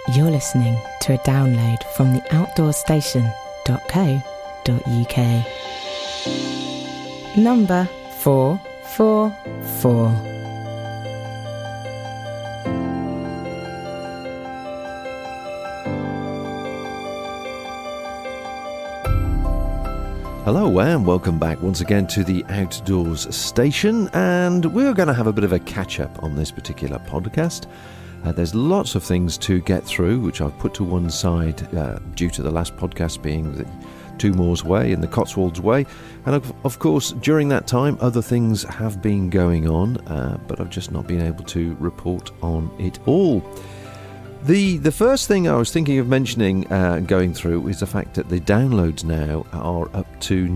You're listening to a download from the outdoorstation.co.uk. Number 444. Hello and welcome back once again to the Outdoors Station, and we're going to have a bit of a catch-up on this particular podcast. There's lots of things to get through, which I've put to one side due to the last podcast being the Two Moors Way and the Cotswolds Way. And of course, during that time, other things have been going on, but I've just not been able to report on it all. The first thing I was thinking of mentioning going through is the fact that the downloads now are up to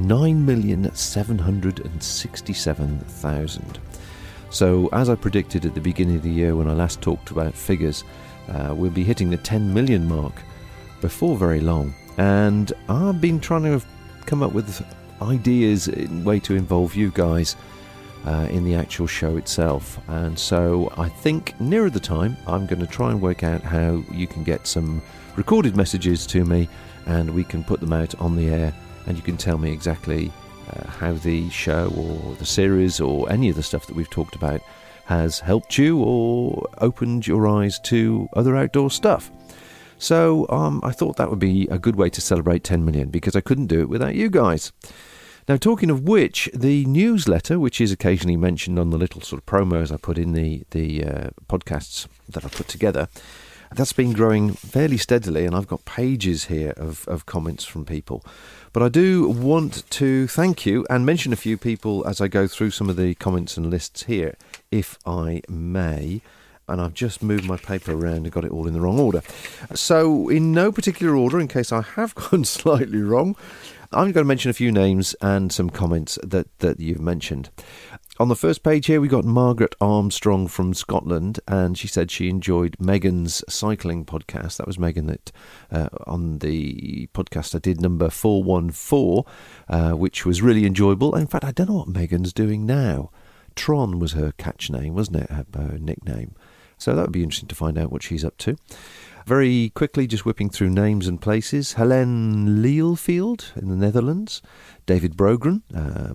9,767,000. So, as I predicted at the beginning of the year when I last talked about figures, we'll be hitting the 10 million mark before very long. And I've been trying to come up with ideas in a way to involve you guys in the actual show itself. And so I think nearer the time, I'm going to try and work out how you can get some recorded messages to me and we can put them out on the air and you can tell me exactly how the show or the series or any of the stuff that we've talked about has helped you or opened your eyes to other outdoor stuff. So I thought that would be a good way to celebrate 10 million because I couldn't do it without you guys. Now, talking of which, the newsletter, which is occasionally mentioned on the little sort of promos I put in the podcasts that I put together, that's been growing fairly steadily, and I've got pages here of comments from people. But I do want to thank you and mention a few people as I go through some of the comments and lists here, if I may. And I've just moved my paper around and got it all in the wrong order. So, in no particular order, in case I have gone slightly wrong, I'm going to mention a few names and some comments that you've mentioned. On the first page here, we got Margaret Armstrong from Scotland, and she said she enjoyed Megan's cycling podcast. That was Megan that on the podcast I did, number 414, which was really enjoyable. In fact, I don't know what Megan's doing now. Tron was her catch name, wasn't it? Her nickname. So that would be interesting to find out what she's up to. Very quickly, just whipping through names and places. Helene Leelfield in the Netherlands. David Brogan,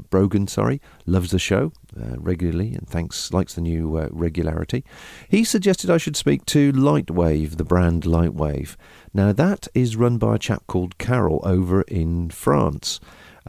loves the show regularly and likes the new regularity. He suggested I should speak to Lightwave, the brand Lightwave. Now, that is run by a chap called Carol over in France.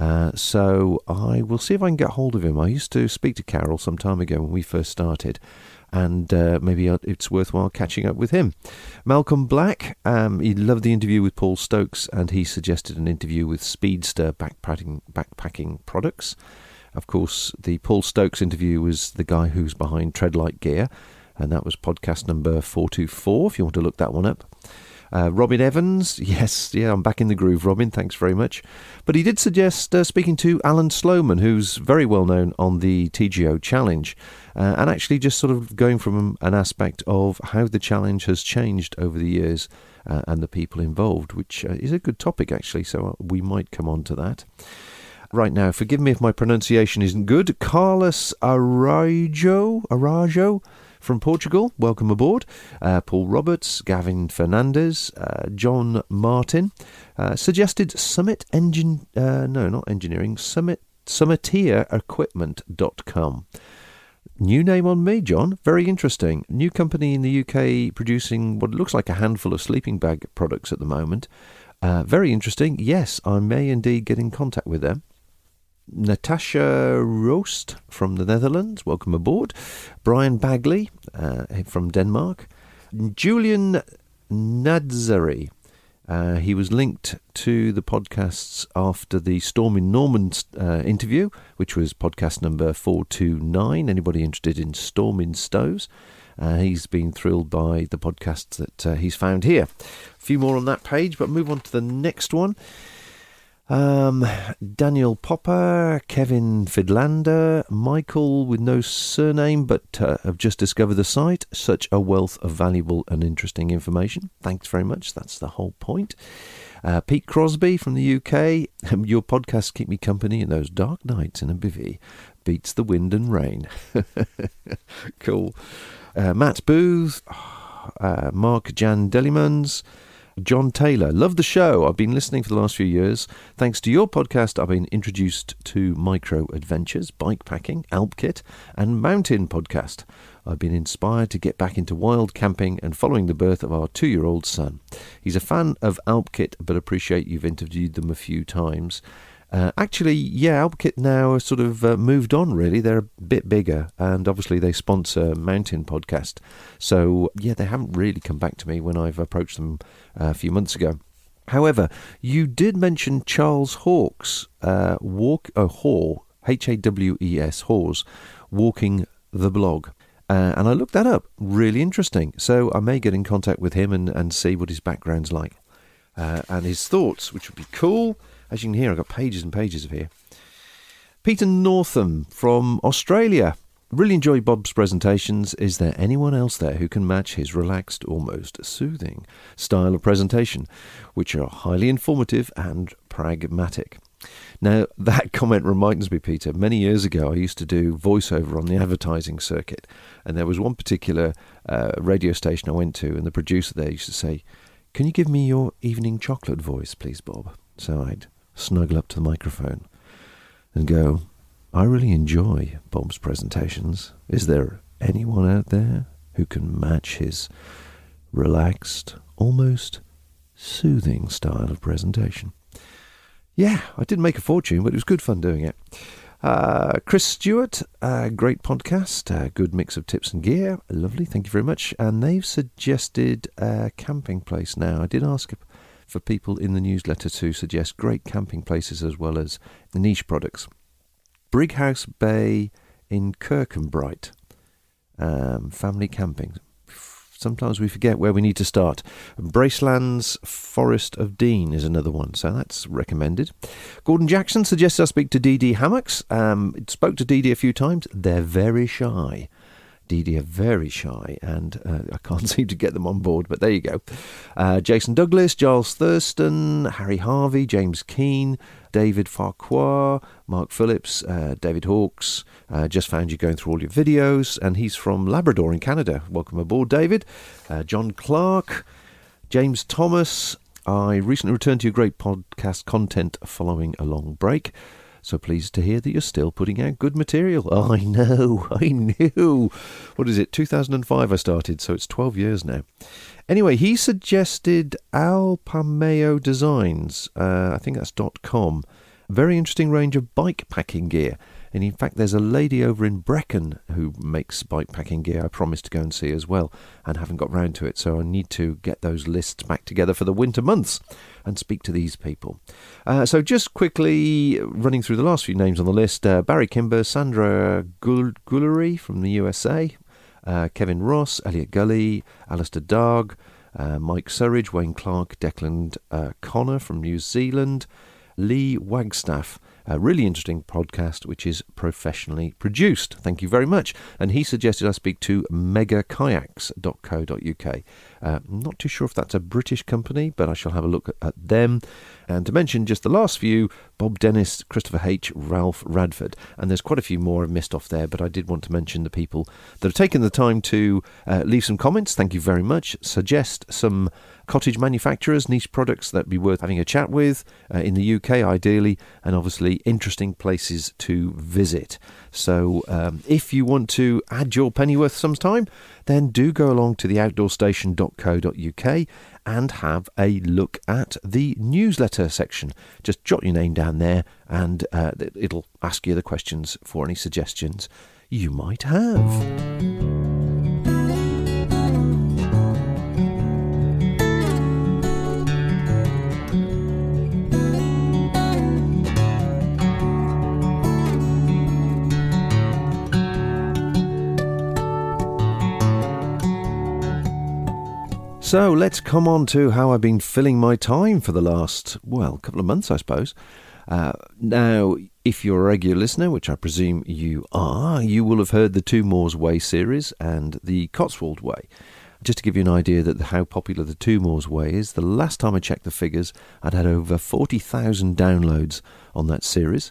So I will see if I can get hold of him. I used to speak to Carol some time ago when we first started. And maybe it's worthwhile catching up with him. Malcolm Black, he loved the interview with Paul Stokes, and he suggested an interview with Speedster backpacking products. Of course, the Paul Stokes interview was the guy who's behind Treadlight Gear, and that was podcast number 424, if you want to look that one up. Robin Evans, I'm back in the groove, Robin, thanks very much. But he did suggest speaking to Alan Sloman, who's very well known on the TGO Challenge, and actually just sort of going from an aspect of how the challenge has changed over the years and the people involved, which is a good topic actually, so we might come on to that. Right now, forgive me if my pronunciation isn't good. Carlos Arajo from Portugal, welcome aboard. Paul Roberts, Gavin Fernandez, John Martin suggested SummitEquipment.com. New name on me, John. Very interesting. New company in the UK producing what looks like a handful of sleeping bag products at the moment. Very interesting. Yes, I may indeed get in contact with them. Natasha Roost from the Netherlands, welcome aboard. Brian Bagley from Denmark. Julian Nadzari, he was linked to the podcasts after the Stormin Norman interview, which was podcast number 429. Anybody interested in Stormin stoves? He's been thrilled by the podcasts that he's found here. A few more on that page, but move on to the next one. Daniel Popper, Kevin Fidlander, Michael with no surname but have just discovered the site. Such a wealth of valuable and interesting information. Thanks very much. That's the whole point. Pete Crosby from the UK. Your podcasts keep me company in those dark nights in a bivvy. Beats the wind and rain. Cool. Matt Booth. Mark Jan Delimans, John Taylor. Love the show. I've been listening for the last few years. Thanks to your podcast, I've been introduced to micro adventures, bike packing, Alp Kit, and mountain podcast. I've been inspired to get back into wild camping and following the birth of our 2-year-old son. He's a fan of Alp Kit, but appreciate you've interviewed them a few times. Alp Kit now have sort of moved on, really. They're a bit bigger, and obviously they sponsor Mountain Podcast. So, they haven't really come back to me when I've approached them a few months ago. However, you did mention Charles Hawes, H-A-W-E-S, Hawes, Walking the Blog. And I looked that up. Really interesting. So I may get in contact with him and see what his background's like. And his thoughts, which would be cool. As you can hear, I've got pages and pages of here. Peter Northam from Australia. Really enjoy Bob's presentations. Is there anyone else there who can match his relaxed, almost soothing style of presentation, which are highly informative and pragmatic? Now, that comment reminds me, Peter, many years ago I used to do voiceover on the advertising circuit, and there was one particular radio station I went to, and the producer there used to say, "Can you give me your evening chocolate voice, please, Bob?" So I'd snuggle up to the microphone and go, "I really enjoy Bob's presentations. Is there anyone out there who can match his relaxed, almost soothing style of presentation?" Yeah, I didn't make a fortune, but it was good fun doing it. Chris Stewart, great podcast, good mix of tips and gear. Lovely, thank you very much. And they've suggested a camping place now. I did ask for people in the newsletter to suggest great camping places as well as niche products. Brighouse Bay in Kirkcudbright, family camping. Sometimes we forget where we need to start. Bracelands Forest of Dean is another one, so that's recommended. Gordon Jackson suggests I speak to DD Hammocks. Spoke to DD a few times. They're very shy. DD are very shy, and I can't seem to get them on board, but there you go. Jason Douglas, Giles Thurston, Harry Harvey, James Keane, David Farquhar, Mark Phillips, David Hawkes. Just found you going through all your videos, and he's from Labrador in Canada. Welcome aboard, David. John Clark, James Thomas. I recently returned to your great podcast content following a long break. So pleased to hear that you're still putting out good material. Oh, I knew. What is it? 2005 I started, so it's 12 years now. Anyway, he suggested Alpameo Designs. I think that's .com. Very interesting range of bike packing gear. And in fact, there's a lady over in Brecon who makes bike packing gear I promised to go and see as well, and haven't got round to it. So I need to get those lists back together for the winter months and speak to these people. So just quickly running through the last few names on the list. Barry Kimber, Sandra Gullery from the USA, Kevin Ross, Elliot Gully, Alistair Darg, Mike Surridge, Wayne Clark, Declan Connor from New Zealand, Lee Wagstaff. A really interesting podcast, which is professionally produced. Thank you very much. And he suggested I speak to megakayaks.co.uk. Not too sure if that's a British company, but I shall have a look at them. And to mention just the last few, Bob Dennis, Christopher H., Ralph Radford. And there's quite a few more I've missed off there, but I did want to mention the people that have taken the time to leave some comments. Thank you very much. Suggest some cottage manufacturers, niche products that'd be worth having a chat with in the UK, ideally, and obviously interesting places to visit. So if you want to add your pennyworth sometime, then do go along to theoutdoorstation.co.uk and have a look at the newsletter section. Just jot your name down there, and it'll ask you the questions for any suggestions you might have. So let's come on to how I've been filling my time for the last, couple of months, I suppose. Now, if you're a regular listener, which I presume you are, you will have heard the Two Moors Way series and the Cotswold Way. Just to give you an idea that how popular the Two Moors Way is, the last time I checked the figures, I'd had over 40,000 downloads on that series,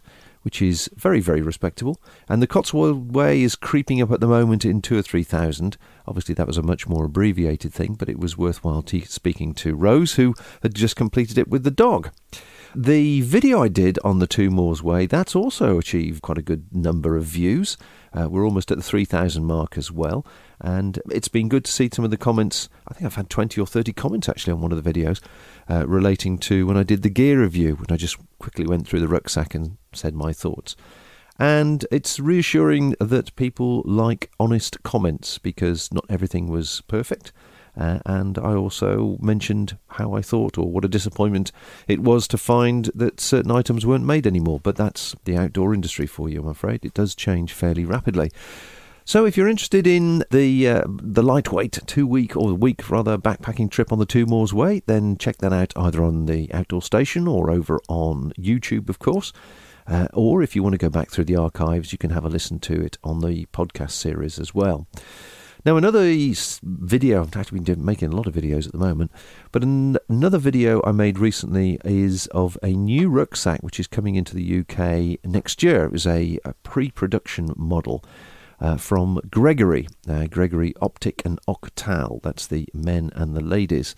which is very, very respectable. And the Cotswold Way is creeping up at the moment in 2,000 or 3,000. Obviously, that was a much more abbreviated thing, but it was worthwhile speaking to Rose, who had just completed it with the dog. The video I did on the Two Moors Way, that's also achieved quite a good number of views. We're almost at the 3,000 mark as well. And it's been good to see some of the comments. I think I've had 20 or 30 comments actually on one of the videos relating to when I did the gear review, when I just quickly went through the rucksack and said my thoughts. And it's reassuring that people like honest comments, because not everything was perfect. And I also mentioned how I thought, or what a disappointment it was to find that certain items weren't made anymore. But that's the outdoor industry for you, I'm afraid. It does change fairly rapidly. So if you're interested in the lightweight week backpacking trip on the Two Moors Way, then check that out either on the Outdoor Station or over on YouTube, of course. Or if you want to go back through the archives, you can have a listen to it on the podcast series as well. Now, another video, I've actually been making a lot of videos at the moment, but another video I made recently is of a new rucksack which is coming into the UK next year. It was a pre-production model from Gregory Optic and Octal. That's the men and the ladies.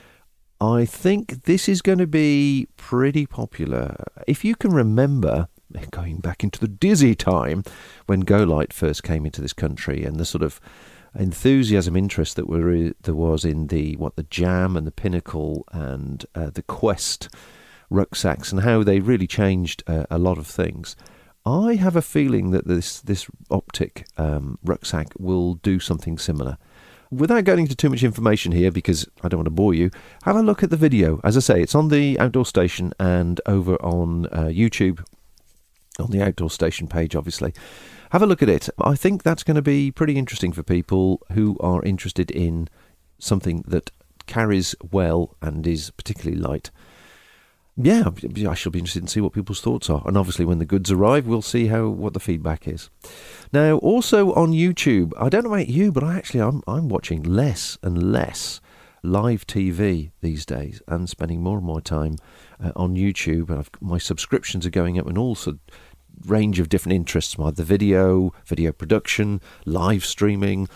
I think this is going to be pretty popular. If you can remember, going back into the dizzy time when Go-Lite first came into this country, and the sort of enthusiasm, interest that there was in the Jam and the Pinnacle and the Quest rucksacks, and how they really changed a lot of things. I have a feeling that this Optic rucksack will do something similar. Without going into too much information here, because I don't want to bore you, have a look at the video. As I say, it's on the Outdoor Station and over on YouTube, on the Outdoor Station page, obviously. Have a look at it. I think that's going to be pretty interesting for people who are interested in something that carries well and is particularly light. Yeah, I shall be interested in see what people's thoughts are. And obviously when the goods arrive, we'll see what the feedback is. Now, also on YouTube, I don't know about you, but I'm watching less and less live TV these days and spending more and more time on YouTube. And my subscriptions are going up in all sorts range of different interests, the video production, live streaming,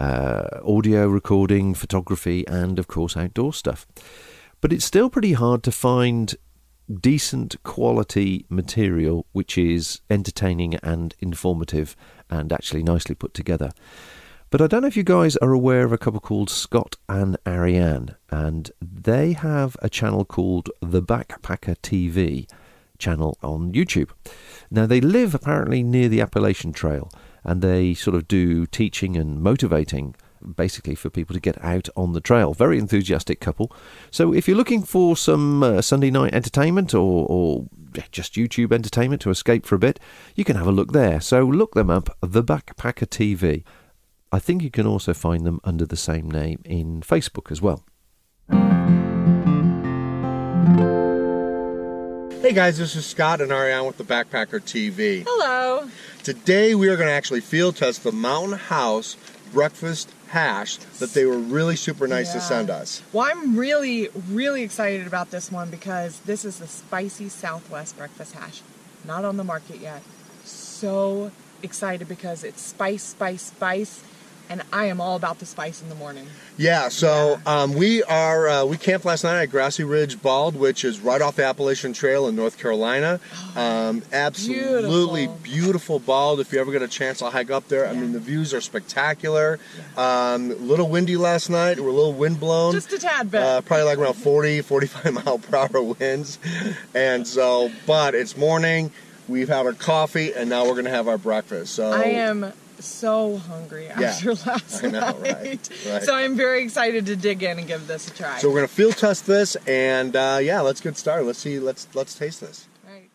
audio recording, photography, and of course outdoor stuff. But it's still pretty hard to find decent quality material which is entertaining and informative and actually nicely put together. But I don't know if you guys are aware of a couple called Scott and Ariane, and they have a channel called The Backpacker TV channel on YouTube. Now, they live apparently near the Appalachian Trail, and they sort of do teaching and motivating basically for people to get out on the trail. Very enthusiastic couple. So if you're looking for some Sunday night entertainment or just YouTube entertainment to escape for a bit, you can have a look there. So look them up, The Backpacker TV. I think you can also find them under the same name in Facebook as well. Hey guys, this is Scott and Ariane with the Backpacker TV. Hello. Today we are going to actually field test the Mountain House breakfast hash that they were really super nice to send us. Well, I'm really, really excited about this one because this is the Spicy Southwest breakfast hash. Not on the market yet. So excited because it's spice, spice, spice. And I am all about the spice in the morning. Yeah, so we camped last night at Grassy Ridge Bald, which is right off the Appalachian Trail in North Carolina. Absolutely beautiful bald. If you ever get a chance, I'll hike up there. Yeah. I mean, the views are spectacular. A little windy last night. We're a little wind blown. Just a tad bit. Probably like around 40, 45 mile per hour winds. And so, but it's morning. We've had our coffee, and now we're going to have our breakfast. So I am so hungry after last night. Right. So I'm very excited to dig in and give this a try. So we're going to field test this, and let's get started. Let's see. Let's taste this. Right.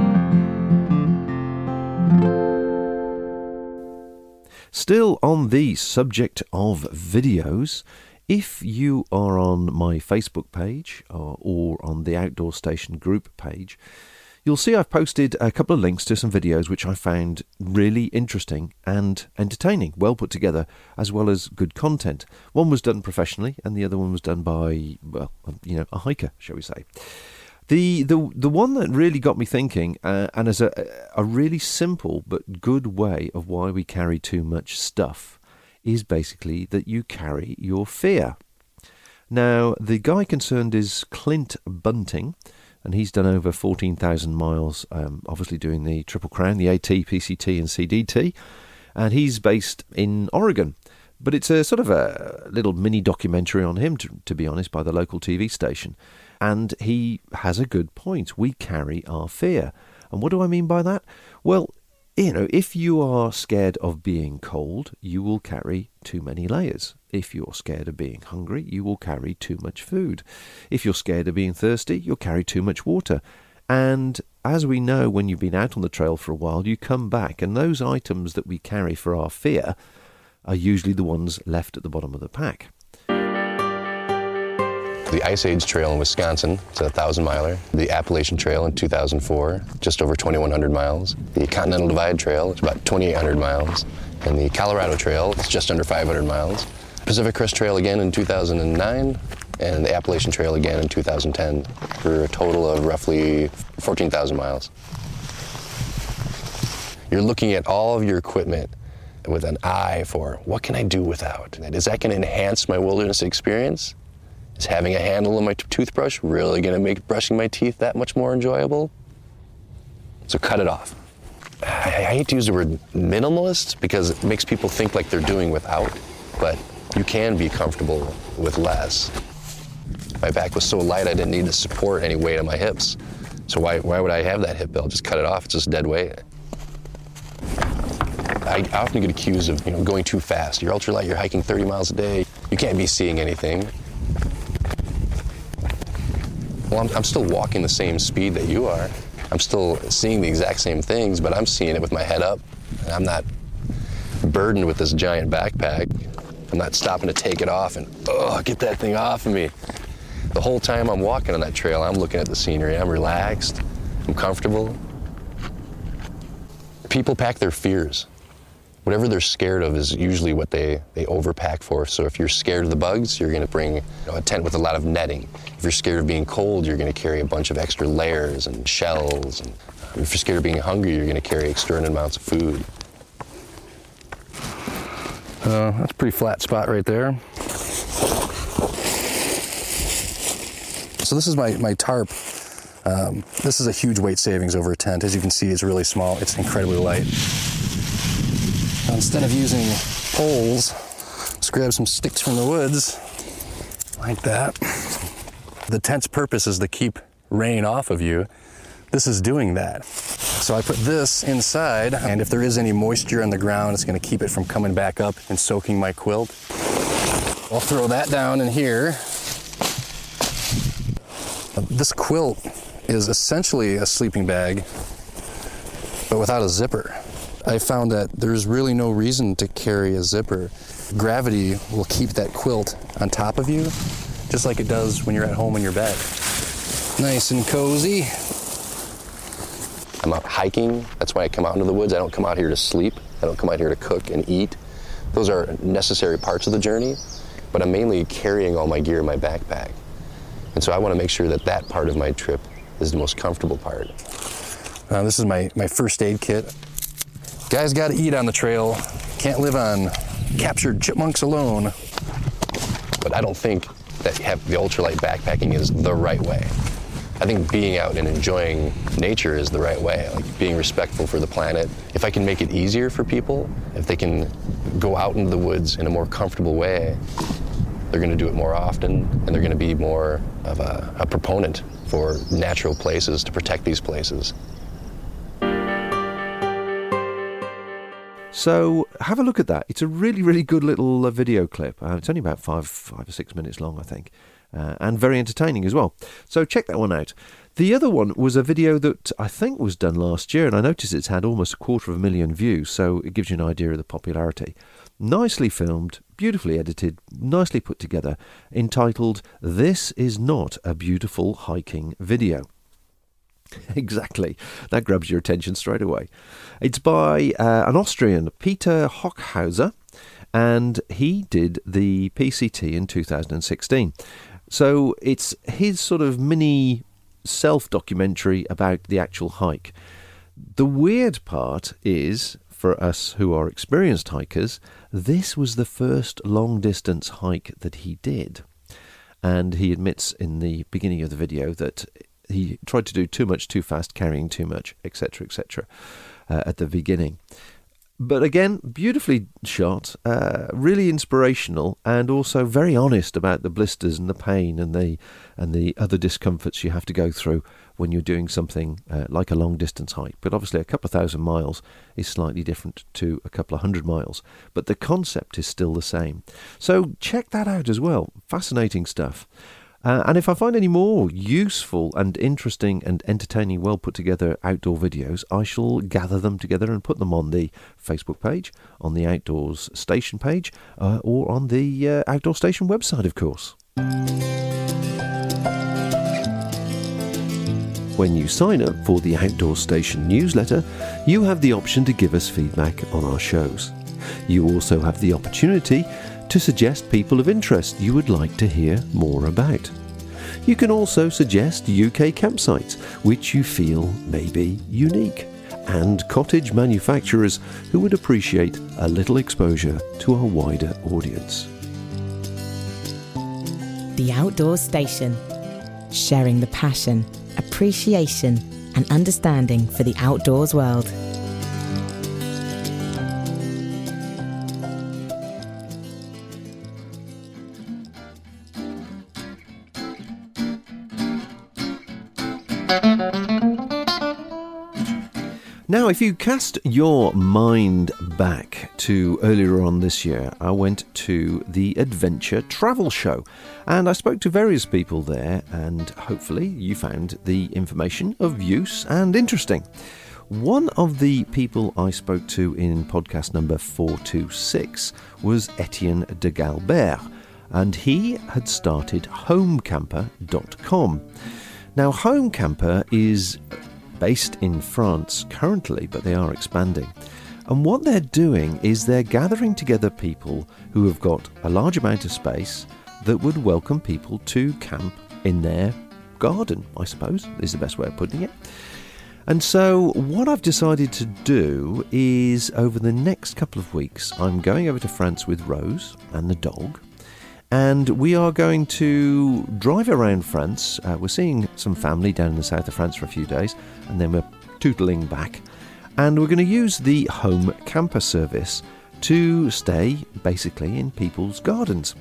Still on the subject of videos, if you are on my Facebook page or on the Outdoor Station group page, you'll see I've posted a couple of links to some videos which I found really interesting and entertaining, well put together, as well as good content. One was done professionally and the other one was done by, a hiker, shall we say. The one that really got me thinking, and as a really simple but good way of why we carry too much stuff, is basically that you carry your fear. Now, the guy concerned is Clint Bunting, and he's done over 14,000 miles, obviously doing the Triple Crown, the AT, PCT and CDT, and he's based in Oregon. But it's a sort of a little mini documentary on him, to be honest, by the local TV station. And he has a good point. We carry our fear. And what do I mean by that? Well, if you are scared of being cold, you will carry too many layers. If you're scared of being hungry, you will carry too much food. If you're scared of being thirsty, you'll carry too much water. And as we know, when you've been out on the trail for a while, you come back, and those items that we carry for our fear are usually the ones left at the bottom of the pack. The Ice Age Trail in Wisconsin, it's a 1,000-miler. The Appalachian Trail in 2004, just over 2,100 miles. The Continental Divide Trail, it's about 2,800 miles. And the Colorado Trail, it's just under 500 miles. Pacific Crest Trail again in 2009, and the Appalachian Trail again in 2010, for a total of roughly 14,000 miles. You're looking at all of your equipment with an eye for, what can I do without? Is that going to enhance my wilderness experience? Is having a handle on my toothbrush really going to make brushing my teeth that much more enjoyable? So cut it off. I hate to use the word minimalist because it makes people think like they're doing without, but you can be comfortable with less. My back was so light I didn't need to support any weight on my hips. So why would I have that hip belt? Just cut it off, it's just dead weight. I often get accused of going too fast. You're ultralight, you're hiking 30 miles a day, you can't be seeing anything. Well, I'm still walking the same speed that you are. I'm still seeing the exact same things, but I'm seeing it with my head up. And I'm not burdened with this giant backpack. I'm not stopping to take it off and, get that thing off of me. The whole time I'm walking on that trail, I'm looking at the scenery. I'm relaxed. I'm comfortable. People pack their fears. Whatever they're scared of is usually what they overpack for. So if you're scared of the bugs, you're going to bring a tent with a lot of netting. If you're scared of being cold, you're going to carry a bunch of extra layers and shells. And if you're scared of being hungry, you're going to carry extraordinary amounts of food. That's a pretty flat spot right there. So this is my tarp. This is a huge weight savings over a tent. As you can see, it's really small. It's incredibly light. Now, instead of using poles, let's grab some sticks from the woods, like that. The tent's purpose is to keep rain off of you. This is doing that. So I put this inside, and if there is any moisture on the ground, it's going to keep it from coming back up and soaking my quilt. I'll throw that down in here. This quilt is essentially a sleeping bag, but without a zipper. I found that there's really no reason to carry a zipper. Gravity will keep that quilt on top of you, just like it does when you're at home in your bed. Nice and cozy. I'm out hiking. That's why I come out into the woods. I don't come out here to sleep. I don't come out here to cook and eat. Those are necessary parts of the journey, but I'm mainly carrying all my gear in my backpack. And so I want to make sure that that part of my trip is the most comfortable part. This is my first aid kit. Guys got to eat on the trail. Can't live on captured chipmunks alone. But I don't think that the ultralight backpacking is the right way. I think being out and enjoying nature is the right way, like being respectful for the planet. If I can make it easier for people, if they can go out into the woods in a more comfortable way, they're going to do it more often, and they're going to be more of a proponent for natural places, to protect these places. So have a look at that. It's a really, really good little video clip. It's only about 5 or 6 minutes long, I think, and very entertaining as well. So check that one out. The other one was a video that I think was done last year, and I noticed it's had almost 250,000 views, so it gives you an idea of the popularity. Nicely filmed, beautifully edited, nicely put together, entitled "This is Not a Beautiful Hiking Video." Exactly. That grabs your attention straight away. It's by an Austrian, Peter Hockhauser, and he did the PCT in 2016. So it's his sort of mini self-documentary about the actual hike. The weird part is, for us who are experienced hikers, this was the first long-distance hike that he did. And he admits in the beginning of the video that he tried to do too much, too fast, carrying too much, etc., etc., at the beginning. But again, beautifully shot, really inspirational, and also very honest about the blisters and the pain and the other discomforts you have to go through when you're doing something like a long distance hike. But obviously a couple of thousand miles is slightly different to a couple of 100 miles, but the concept is still the same. So check that out as well. Fascinating stuff. And if I find any more useful and interesting and entertaining, well put together outdoor videos, I shall gather them together and put them on the Facebook page, on the Outdoors Station page, or on the Outdoor Station website, of course. When you sign up for the Outdoor Station newsletter, you have the option to give us feedback on our shows. You also have the opportunity to suggest people of interest you would like to hear more about. You can also suggest UK campsites which you feel may be unique, and cottage manufacturers who would appreciate a little exposure to a wider audience. The Outdoor Station. Sharing the passion, appreciation and understanding for the outdoors world. Now, if you cast your mind back to earlier on this year, I went to the Adventure Travel Show and I spoke to various people there, and hopefully you found the information of use and interesting. One of the people I spoke to in podcast number 426 was Etienne de Galbert, and he had started homecamper.com. Now, Homecamper is based in France currently, but they are expanding. And what they're doing is they're gathering together people who have got a large amount of space that would welcome people to camp in their garden, I suppose, is the best way of putting it. And so what I've decided to do is, over the next couple of weeks, I'm going over to France with Rose and the dog, and we are going to drive around France. We're seeing some family down in the south of France for a few days, and then we're tootling back. And we're going to use the Home Camper service to stay basically in people's gardens,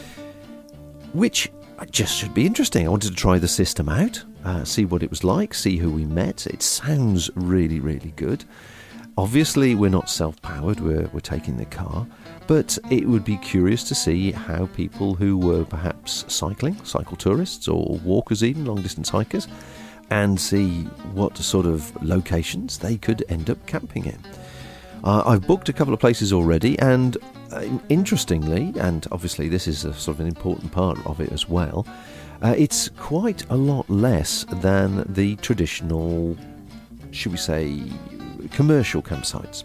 which just should be interesting. I wanted to try the system out, see what it was like, see who we met. It sounds really, really good. Obviously, we're not self-powered, we're taking the car, but it would be curious to see how people who were perhaps cycle tourists or walkers even, long-distance hikers, and see what sort of locations they could end up camping in. I've booked a couple of places already, and interestingly, and obviously this is a sort of an important part of it as well, it's quite a lot less than the traditional, should we say, commercial campsites.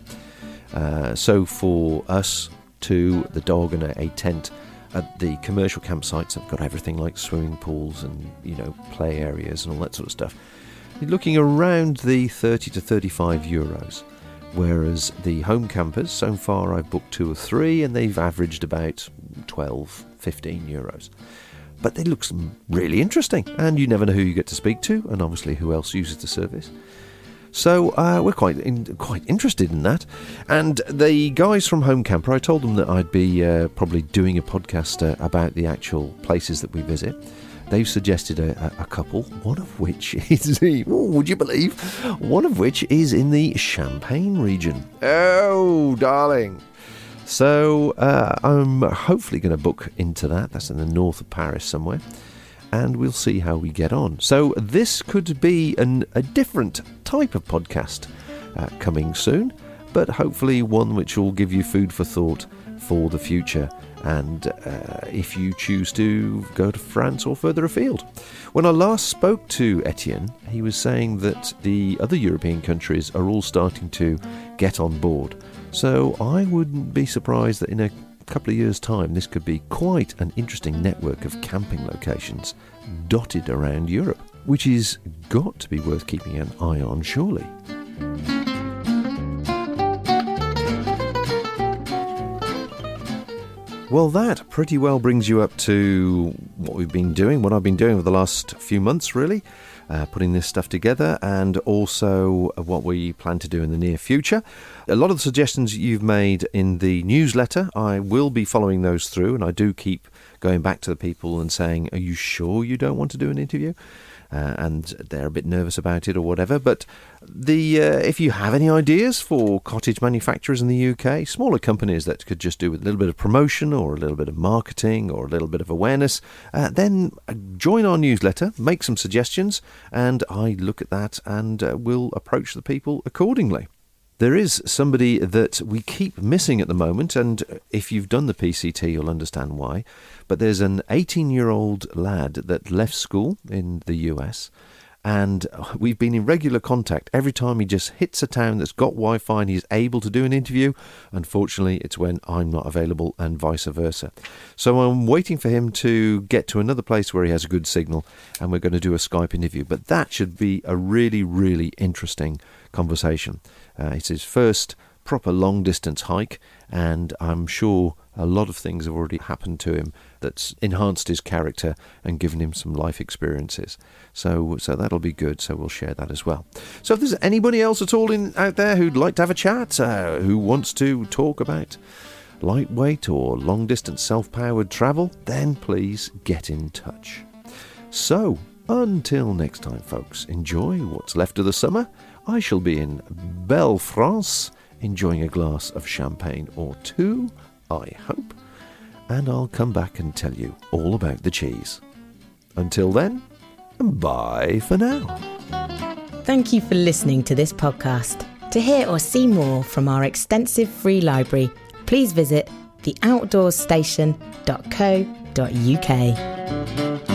So for us, the dog and a tent at the commercial campsites have got everything like swimming pools and, play areas and all that sort of stuff. You're looking around the 30 to 35 euros. Whereas the home campers, so far I've booked 2 or 3 and they've averaged about 12, 15 euros. But they look really interesting, and you never know who you get to speak to, and obviously who else uses the service. So we're quite interested in that. And the guys from Home Camper, I told them that I'd be probably doing a podcast about the actual places that we visit. They've suggested a couple, one of which is, would you believe, one of which is in the Champagne region. Oh, darling. So I'm hopefully going to book into that. That's in the north of Paris somewhere. And we'll see how we get on. So this could be a different type of podcast coming soon, but hopefully one which will give you food for thought for the future, and if you choose to go to France or further afield. When I last spoke to Etienne, he was saying that the other European countries are all starting to get on board. So I wouldn't be surprised that in a couple of years' time this could be quite an interesting network of camping locations dotted around Europe. which is got to be worth keeping an eye on, surely. Well, that pretty well brings you up to what I've been doing over the last few months, really, putting this stuff together, and also what we plan to do in the near future. A lot of the suggestions you've made in the newsletter, I will be following those through, and I do keep going back to the people and saying, are you sure you don't want to do an interview? And they're a bit nervous about it or whatever. But if you have any ideas for cottage manufacturers in the UK, smaller companies that could just do with a little bit of promotion or a little bit of marketing or a little bit of awareness, then join our newsletter, make some suggestions, and I look at that and will approach the people accordingly. There is somebody that we keep missing at the moment, and if you've done the PCT, you'll understand why. But there's an 18-year-old lad that left school in the US, and we've been in regular contact. Every time he just hits a town that's got Wi-Fi and he's able to do an interview, unfortunately, it's when I'm not available and vice versa. So I'm waiting for him to get to another place where he has a good signal, and we're going to do a Skype interview. But that should be a really, really interesting conversation. It's his first proper long-distance hike, and I'm sure a lot of things have already happened to him that's enhanced his character and given him some life experiences. So that'll be good, so we'll share that as well. So if there's anybody else at all out there who'd like to have a chat, who wants to talk about lightweight or long-distance self-powered travel, then please get in touch. So, until next time, folks, enjoy what's left of the summer. I shall be in Belle France, enjoying a glass of champagne or two, I hope, and I'll come back and tell you all about the cheese. Until then, bye for now. Thank you for listening to this podcast. To hear or see more from our extensive free library, please visit theoutdoorstation.co.uk.